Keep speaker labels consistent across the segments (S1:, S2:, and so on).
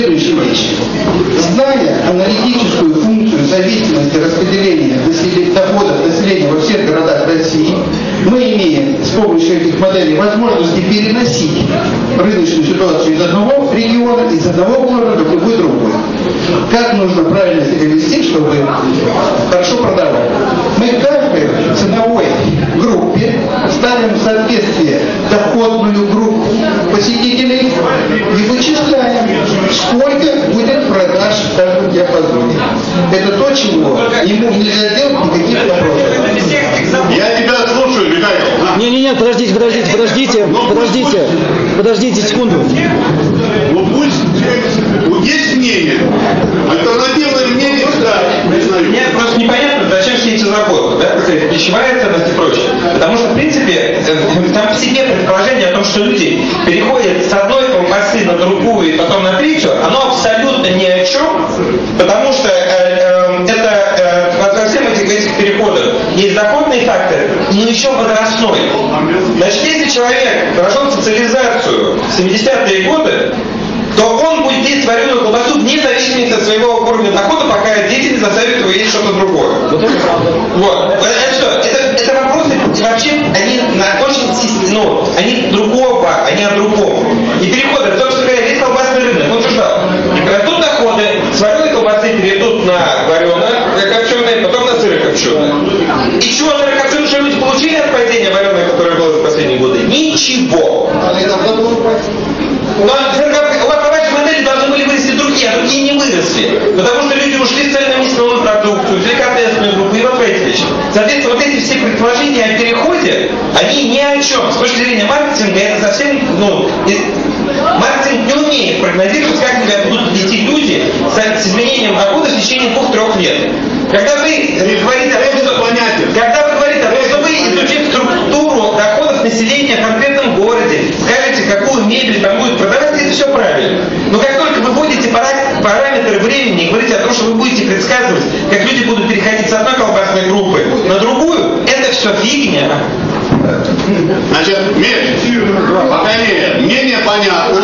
S1: Зная аналитическую функцию зависимости распределения доходов населения во всех городах России, мы имеем с помощью этих моделей возможности переносить рыночную ситуацию из одного региона, из одного города в любой другой. Как нужно правильно себя вести, чтобы хорошо продавать? Мы каждой ценовой группе ставим в соответствие доходную группу посетителей и вычисляем, сколько будет продаж в каждом диапазоне. Это то, чего ему нельзя делать никаких вопросов.
S2: Я тебя слушаю, Михаил.
S3: Не, подождите секунду.
S2: Ну пусть есть мнение. Альтернативное мнение, да, признаю.
S4: Мне просто непонятно, зачем все эти заботы, да, пищевая ценность и прочее. Потому что, в принципе, там в себе предположение о том, что люди переходят с одной колбасы на другую и потом на третью, оно абсолютно ни о чем, потому что во всех этих переходах есть доходный фактор, но еще возрастной. Значит, если человек прошел социализацию в 70-е годы, то он будет есть вареную колбасу вне зависимости от своего уровня дохода, пока дети не заставят его есть что-то другое. Вот. Это что? Это вопросы вообще, они очень, они другого, они о другом. И переходы, собственно говоря, есть колбасный рынок, он ждал. Растут доходы, с вареной колбасы перейдут на вареную-копченые, потом на сырокопченые. И чего сырокопченые, что люди получили от падения вареной, которое было за последние годы? Ничего. Но у вас по вашей модели должны были вырасти другие, а другие не выросли. Потому что люди ушли в цельномясную продукцию, в деликатесную группу и вот в эти вещи. Соответственно, вот эти все предположения о переходе, они ни о чем. С точки зрения маркетинга это совсем, маркетинг не умеет прогнозировать, как себя будут вести люди с изменением дохода в течение 2-3 лет. Когда вы говорите о том, что вы изучите структуру доходов населения в конкретном городе, скажете, какую мебель там будет продавать, это все правильно. Но как только вы вводите параметры времени и говорите о том, что вы будете предсказывать, как люди будут переходить с одной колбасной группы на другую, это все фигня.
S2: Значит, мнение понятно,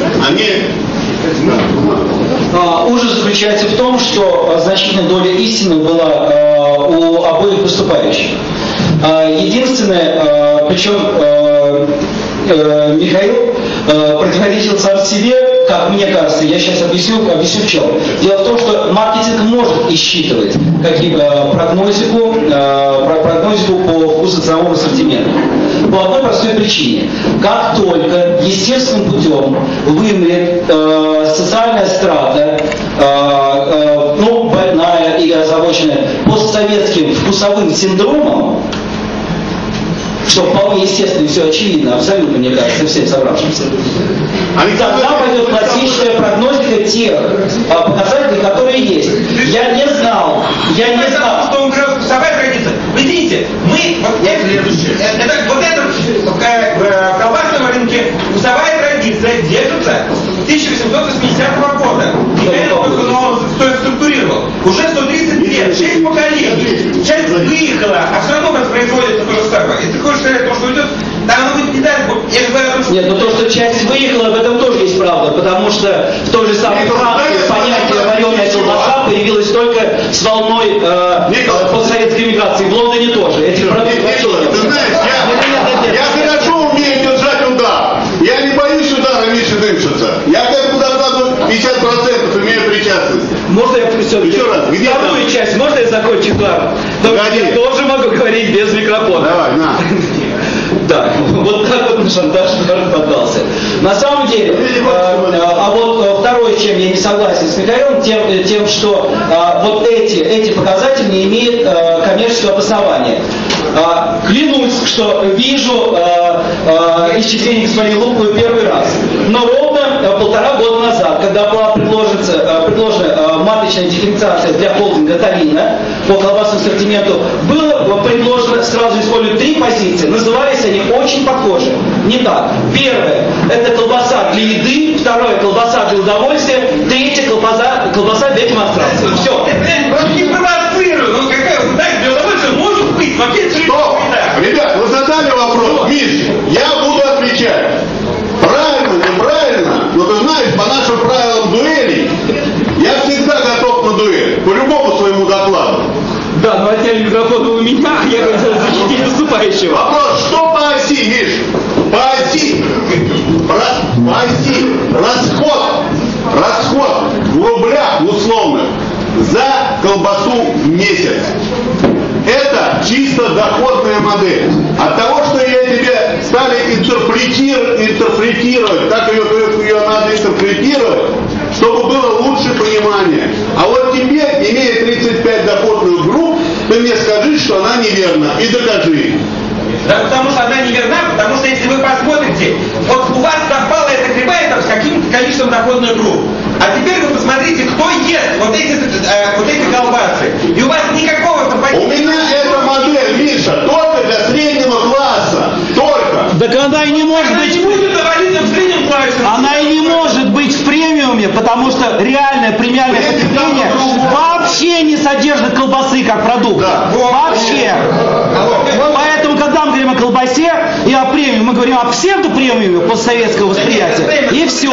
S3: Ужас заключается в том, что значительная доля истины была у обоих выступающих. Единственное, причем Михаил противоречил сам себе, как мне кажется, я сейчас объясню в чем. Дело в том, что маркетинг может исчитывать прогнозику по вкусоценовому ассортименту. По одной простой причине. Как только естественным путем вымрет социальная страта, больная или озабоченная постсоветским вкусовым синдромом, что вполне естественно и все очевидно, абсолютно, мне кажется, всем собравшимся. Тогда пойдет классическая прогнозика тех показателей, которые есть. Я не знал,
S4: что он говорил, вкусовая традиция. Вы видите, в колбасном рынке вкусовая традиция держится с 1880 года. Теперь он структурировал. Уже 130 лет, 6 поколений. Часть выехала, а все равно воспроизводится то же самое. И ты хочешь сказать, что идет, там оно будет не так. Я же говорю о том, что...
S3: Нет, но то, что часть выехала, в этом тоже есть правда, потому что в той же самой Франции понятие вареная колбаса появилось только с волной постсоветской миграции. В Лондоне тоже. Эти продукты вообще нет.
S2: Ты знаешь, я хорошо умею держать удар. Я не боюсь удара Миши Дымшица. Я как бы докладываю 50% имею причастность.
S3: Можно я
S2: еще раз? Где
S3: вторую часть, можно я закончу удар? Я тоже могу говорить без микрофона.
S2: Давай, на.
S3: Да, вот так вот на шантаж поддался. На самом деле, второе, с чем я не согласен с Михаилом, тем что вот эти показатели не имеют коммерческого обоснования. Клянусь, что вижу исчисление господина Луковой первый раз. Но ровно 1,5 года назад, когда была предложена маточная дифференциация для холдинга Талина по колбасному ассортименту, было предложено, сразу использовать 3 позиции. Назывались они очень похожи. Не так. Первое – это колбаса для еды. Второе – колбаса для удовольствия. Третье – колбаса для демонстрации. Все.
S4: Не провоцирую. Так, для удовольствия может быть. Вообще,
S2: ребят, вы задали вопрос. Миш, я буду отвечать. Правильно, неправильно, но ты знаешь, по нашим правилам дуэли
S3: хотели микрофон у меня, а я хотел защитить выступающего.
S2: Вопрос, что по оси, Миш? По оси расход в рублях условно за колбасу в месяц. Это чисто доходная модель. От того, что я тебе стали интерпретировать, как ее надо интерпретировать, чтобы было лучше понимание. А вот теперь, имея 35 доходных групп, ты мне скажи, что она неверна, и докажи.
S4: Да потому что она неверна, потому что если вы посмотрите, вот у вас совпала эта кривая там с каким-то количеством доходных групп. А теперь вы посмотрите, кто ест вот эти колбасы. И у вас никакого совпадения.
S2: У меня эта модель, Миша, только для среднего класса. Только.
S5: Так она и не может
S4: Она
S5: быть...
S4: не будет завалиться в среднем классе.
S5: Она и не может быть в премиуме, потому что реальное премиальное потребление вообще не содержит колбасы как продукт.
S2: Да.
S5: Вообще. Поэтому, когда мы говорим о колбасе и о премиуме, мы говорим о псевдопремиуме постсоветского восприятия. И все.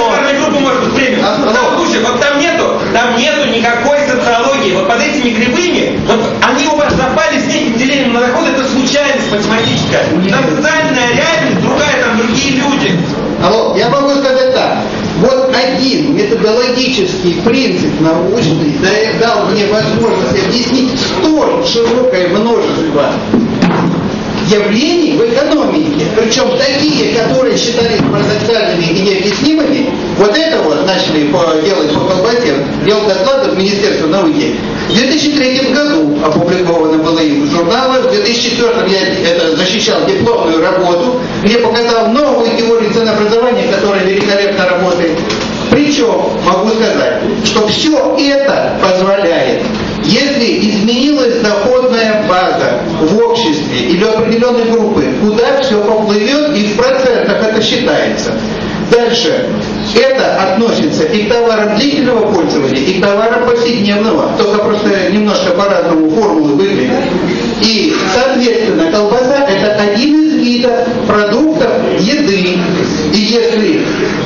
S4: Слушай, вот там нету никакой социологии. Вот под этими кривыми, вот они у вас запали с неким делением на доход, это случайность математическая. Там социальная реальность, другая, там другие люди.
S1: Алло, я могу сказать так. Вот один методологический принцип научный дал мне возможность объяснить столь широкое множество явлений в экономике, причем такие, которые считались парадоксальными и необъяснимыми, вот это вот начали делать по колбасе, делать доклады в Министерство науки. В 2003 году опубликовано было им в журналах, в 2004 я защищал дипломную работу, где показал новую теорию ценообразования, которая великолепно работает. Причем, могу сказать, что все это позволяет, если изменилась доходная база в обществе или определенной группы, куда все поплывет и в процентах это считается. Дальше. Это относится и к товарам длительного пользования, и к товарам повседневного, только просто немножко по-разному формулы выглядят. И, соответственно, колбаса – это один из видов продуктов еды. И если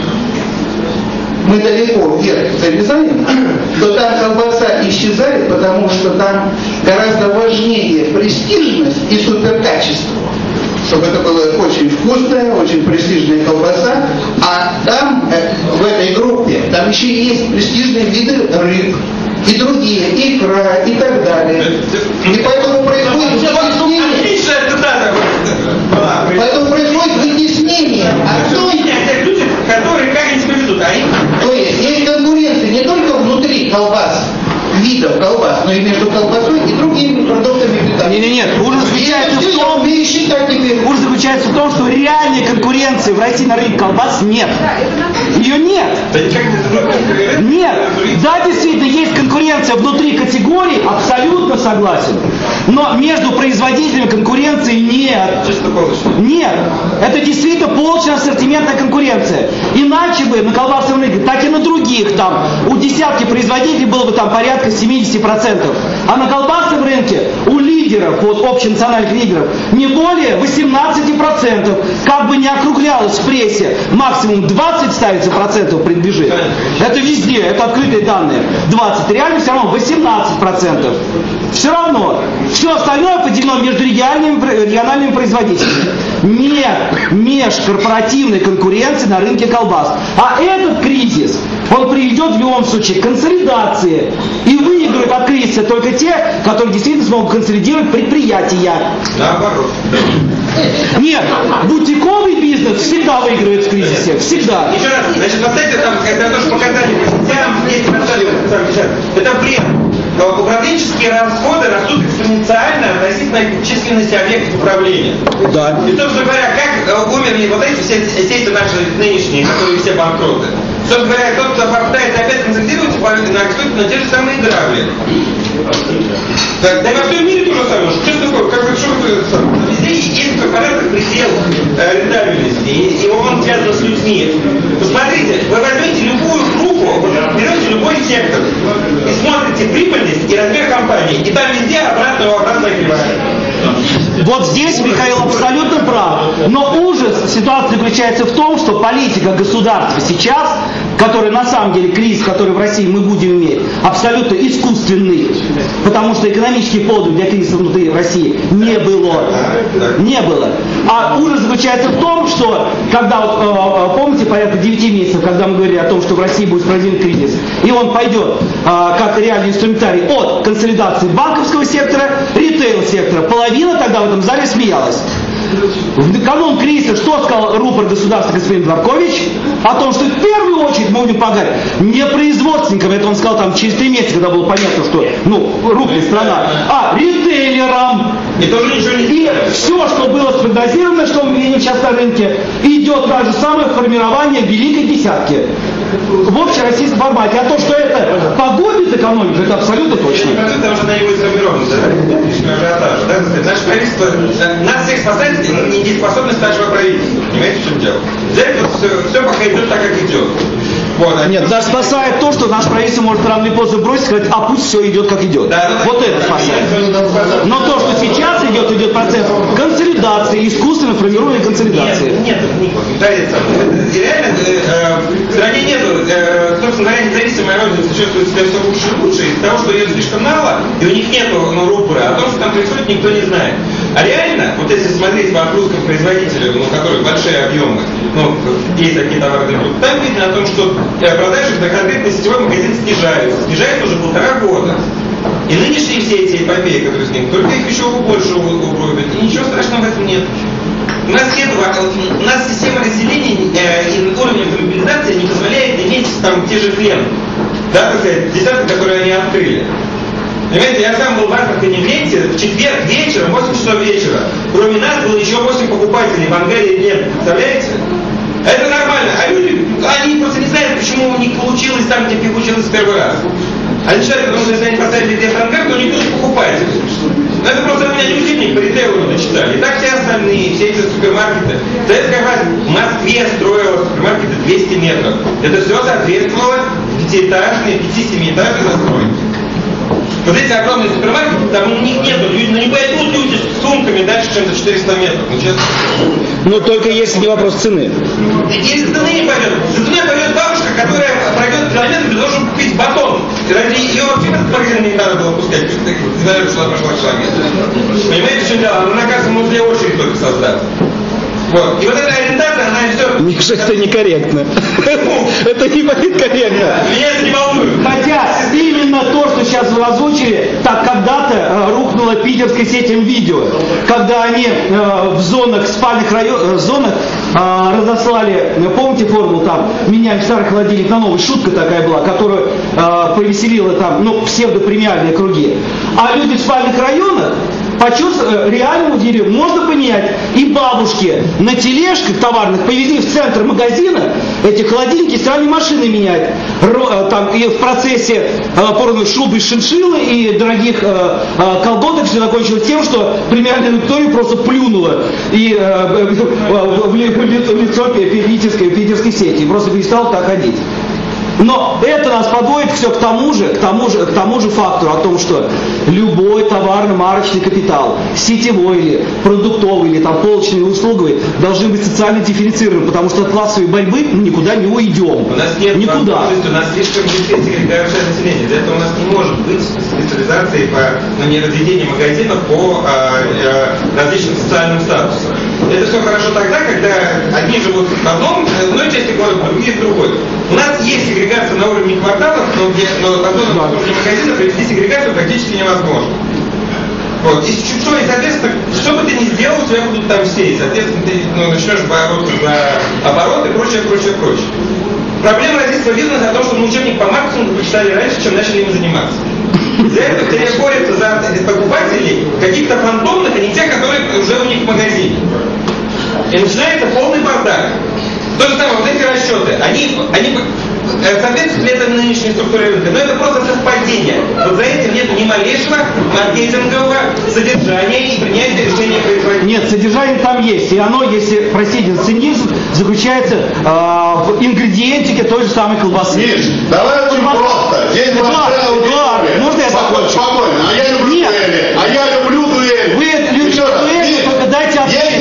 S1: мы далеко вверх залезаем, то там колбаса исчезает, потому что там гораздо важнее престижность и суперкачество. Чтобы это было очень вкусная, очень престижная колбаса, а там, в этой группе, там еще есть престижные виды рыб, и другие, икра, и так далее. И поэтому происходит вытеснение. Поэтому происходит вытеснение.
S4: Которые как-нибудь себя ведут,
S1: То есть конкуренция не только внутри колбас, видов колбас, но и между колбасой и другими продуктами питания.
S5: Нет, ужас заключается в том, что реальной конкуренции в России на рынке колбас нет. Ее нет. Нет. Да, действительно, есть конкуренция внутри категорий, абсолютно согласен. Но между производителями конкуренции нет. Нет. Это действительно полностью ассортиментная конкуренция. Иначе бы на колбасном рынке, так и на других там, у десятки производителей было бы там порядка 70%. А на колбасном рынке у лидеров, вот общенациональных лидеров, не более 18%. Как бы не округлялось в прессе, максимум 20 ставится процентов при движении. Это везде, это открытые данные. 20, реально все равно 18%. Все равно. Все остальное поделено между региональными производителями. Нет межкорпоративной конкуренции на рынке колбас. А этот кризис, он приведет в любом случае к консолидации. И выиграют от кризиса только те, которые действительно смогут консолидировать предприятия.
S4: Наоборот.
S5: Нет, бутиковый бизнес всегда выигрывает в кризисе. Всегда.
S4: Еще раз, значит, поставьте там, когда тоже показания по сетям, это бред. Управленческие расходы растут экспоненциально относительно численности объектов управления.
S5: Да.
S4: И, собственно говоря, как умерли вот эти все сети наши нынешние, которые все банкроты. Собственно говоря, тот, кто попытается опять консолидировать, на те же самые грабли. Так, да во всем мире то же самое. Что такое? Везде есть в корпорациях предел рентабельности, и он связан с людьми. Посмотрите, вы возьмете любую группу, берете любой сектор и смотрите прибыльность и размер компании, и там везде обратная кривая.
S5: Вот здесь Михаил абсолютно прав. Но ужас ситуации заключается в том, что политика государства сейчас, которая на самом деле кризис, который в России мы будем иметь, абсолютно искусственный, потому что экономических поводов для кризиса внутри России не было. Не было. А ужас заключается в том, что когда, вот, помните, порядка 9 месяцев, когда мы говорили о том, что в России будет справедливый кризис, и он пойдет как реальный инструментарий от консолидации банковского сектора, ритейл-сектора. Половина тогда в этом зале смеялась. В канун кризиса что сказал рупор государства господин Дворкович? О том, что в первую очередь мы будем помогать не производственникам, это он сказал там через 3 месяца, когда было понятно, что рухнет страна, а ритейлерам.
S4: И тоже ничего не
S5: И все, что было спрогнозировано, что мы видим сейчас на рынке, идет то же самое формирование великой десятки в общероссийском формате. А то, что это погубит экономику, это абсолютно точно.
S4: Потому что она не будет сформирована, наше правительство, нас всех спасает недееспособность нашего правительства. Понимаете, в чем дело? Для этого все пока идет так, как идет. Вот,
S5: нет, нас спасает то, что наше правительство может рано или поздно бросить и сказать, а пусть все идет как идет. Да, вот это спасает. Но то, что сейчас идет процесс консолидации, искусственно формируемой консолидации.
S4: Нет, реально в стране нет, собственно говоря, независимая родина чувствует себя все лучше и лучше из-за того, что ее слишком мало, и у них нет рупора, а то, что там происходит, никто не знает. А реально, вот если смотреть по русским производителям, у которых большие объемы, есть такие товары, там видно о том, что продажи на конкретный сетевой магазин снижаются уже 1,5 года. И нынешние все эти эпопеи, которые с ним, только их еще больше угробят. И ничего страшного в этом нет. У нас система разделения и уровень автомобилизации не позволяет иметь там те же клиенты. Да, так сказать, десятки, которые они открыли. Понимаете, я сам был в Астрахани в ленте, в четверг вечером, 8 часов вечера. Кроме нас было еще 8 покупателей в ангаре лент. Представляете? Это нормально. А люди, они просто не знают, почему у них получилось там, где получилось в первый раз. Они считают, потому что если они поставили где-то ангар, то никто не покупает. Но это просто у меня не учебник по ритейлу начитали. И так все остальные, все эти супермаркеты. Советская власть в Москве строила супермаркеты 200 метров. Это все соответствовало 5-этажной, 5-7-этажной застройке. Вот эти огромные супермаркеты, там у них нету, не пойдут люди с сумками дальше, чем за 400 метров.
S5: Ну только если не вопрос цены.
S4: Если цены не пойдет, за ценой пойдет бабушка, которая пройдет километр для того, чтобы купить батон. Ради ее вообще в этот магазин не надо было пускать, знаешь, что она пошла к шаге. Понимаете, в чем дело? Она на каждом узле очередь только создаст. Вот. И вот эта ориентация, она все...
S5: Миша, это некорректно. Это не политкорректно.
S4: Меня это не волнует.
S5: Хотя именно то, что сейчас вы озвучили, так когда-то рухнула питерская сеть МВидео, когда они в зонах, спальных зонах разослали, помните формулу там, меняем старый холодильник на новый, шутка такая была, которую повеселила там, псевдопремиальные круги. А люди в спальных районах почувствовали, реально удивили, можно поменять. И бабушки на тележках товарных повезли в центр магазина эти холодильники, стали машины менять. Там, и в процессе порваны шубы из шиншиллы и дорогих колготок все закончилось тем, что премиальная аудитория просто плюнула и в лицо питерской сети и просто перестала так ходить. Но это нас подводит все к тому же фактору о том, что любой товарно-марочный капитал, сетевой или продуктовый, или там полочный, или услуговый, должны быть социально дифференцированы, потому что от классовой борьбы мы никуда не уйдем.
S4: У нас нет
S5: никуда.
S4: У нас слишком сегрегация населения. Для этого у нас не может быть специализации по разведению магазинов по различным социальным статусам. Это все хорошо тогда, когда одни живут в одной части города, другие в другой. У нас есть сегрегация на уровне кварталов, но на уровне магазинов провести сегрегацию практически невозможно. Вот. И соответственно, что бы ты ни сделал, у тебя будут там все. И, соответственно, ты начнешь бороться за оборот и прочее. Проблема российского бизнеса о том, что мы учебник по маркетингу почитали раньше, чем начали им заниматься. Из-за этого все борются за покупателей каких-то фантомных, а не тех, которые уже у них в магазине. И начинается полный бардак. То же самое, вот эти расчеты, они соответствуют ли это нынешней структуре рынка, но это просто совпадение. Вот за этим нет ни малейшего маркетингового содержания и принятия решения производителя.
S5: Нет, содержание там есть, и оно, если, простите, цинизм, заключается в ингредиентике той же самой колбасы.
S2: Миш, давай очень просто. Здесь
S5: можно я закончу?
S2: Спокойно, а я люблю дуэли. А я люблю дуэли.
S5: Вы любите дуэли, только дайте ответ.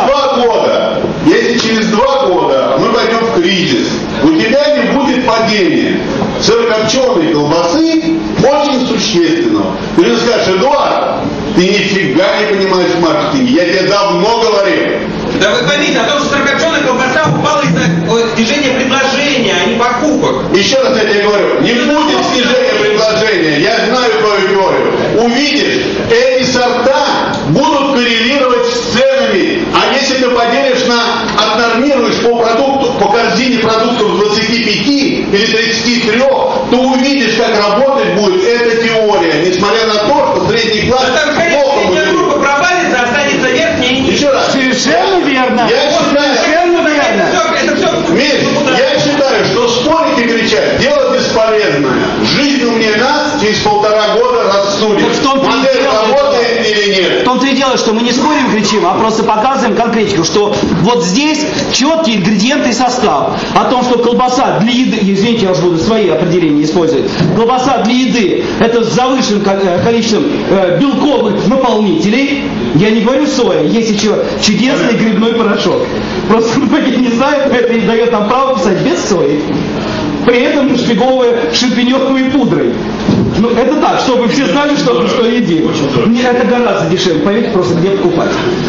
S2: Если через 2 года мы пойдем в кризис, у тебя не будет падения. Сырокопченый колбасы очень существенного. Ты мне скажешь: Эдуард, ты нифига не понимаешь в маркетинге, я тебе давно говорил.
S4: Да вы поймите, о том, что сырокопченая колбаса упала из-за снижения предложения, а не покупок.
S2: Еще раз я тебе говорю, не будет снижения предложения, я знаю твою теорию. Увидишь, эти сорта будут коррелировать с ценами, а если ты поделишь отнормируешь по продукту, по корзине продуктов 25 или 33, то увидишь, как работать будет эта теория, несмотря на то, что средний класс плохо будет.
S4: Группа провалится, останется верхняя.
S2: Еще раз.
S5: Совершенно верно.
S2: Совершенно верно. Миш, я считаю, что спорить и кричать дело бесполезное. Жизнь умнена, через 1,5 года рассудит. Модель работает или нет.
S5: В том-то и дело, что мы не спорим, кричим, а просто показываем конкретику, что вот здесь четкий ингредиенты и состав. О том, что колбаса для еды, извините, я уже буду свои определения использовать, колбаса для еды это с завышенным количеством белковых наполнителей. Я не говорю соя, есть еще чудесный грибной порошок. Просто многие не знают, это и дает нам право писать без сои. При этом нашпиговывая шампиньоновой пудрой. Ну, это так, чтобы все знали, что едим. Это гораздо дешевле, поверьте, просто где покупать.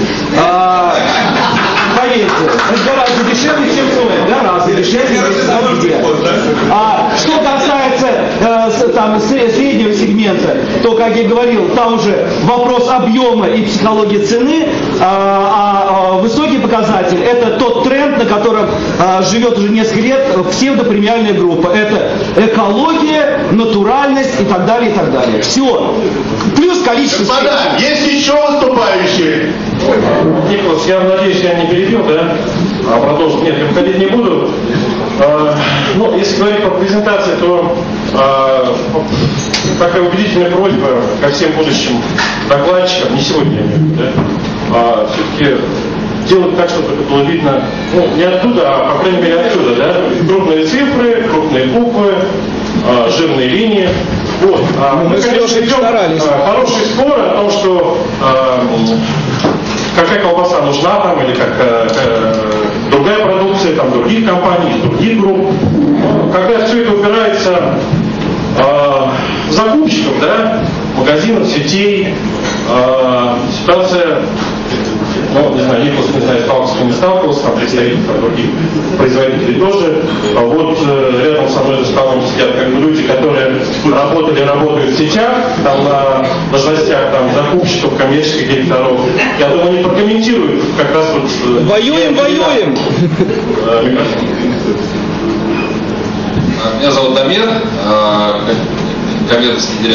S5: Поверьте, это гораздо дешевле, чем соя. Гораздо дешевле, чем где. Что касается там, среднего сегмента, то, как я говорил, там уже вопрос объема и психологии цены, а высокий показатель – это тот тренд, на котором живет уже несколько лет псевдопремиальная группа. Это экология, натуральность и так далее, и так далее. Все. Плюс количество...
S2: Господа, есть еще выступающие.
S6: Николас, я надеюсь, я не перебил, да? Продолжить. Нет, я входить не буду. Ну, если говорить про презентацию, то такая убедительная просьба ко всем будущим докладчикам, не сегодня, да? Все-таки делать так, чтобы это было видно, ну, не оттуда, а по крайней мере отсюда, да? Крупные цифры, крупные буквы, жирные линии. Вот. Мы, конечно, ведем хороший спор о том, что какая колбаса нужна там, или как другая продукция там, других компаний, других групп. Когда все это упирается закупщиков, да, магазинов, сетей, ситуация, ну, не знаю, Николас, не знаю, сталкивался или не сталкивался, там представители других производителей тоже. Вот рядом со мной за столом сидят как бы люди, которые работали и работают в сетях, там на должностях там, закупщиков, коммерческих директоров. Я думаю, они прокомментируют как раз вот...
S5: Воюем!
S7: Меня зовут Дамир, коммерческий директор